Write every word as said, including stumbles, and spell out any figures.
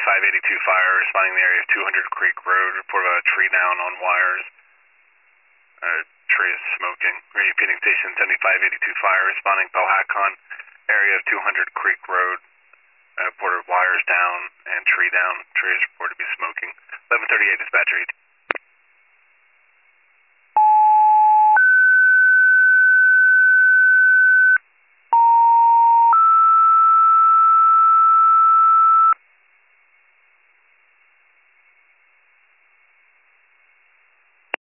seventy-five eighty-two fire responding in the area of two hundred Creek Road. Report about a tree down on wires. Uh, tree is smoking. Repeating station seventy-five eighty-two fire responding Powhatan, area of two hundred Creek Road. Uh, report of wires down and tree down. Tree is reported to be smoking. eleven thirty-eight dispatcher.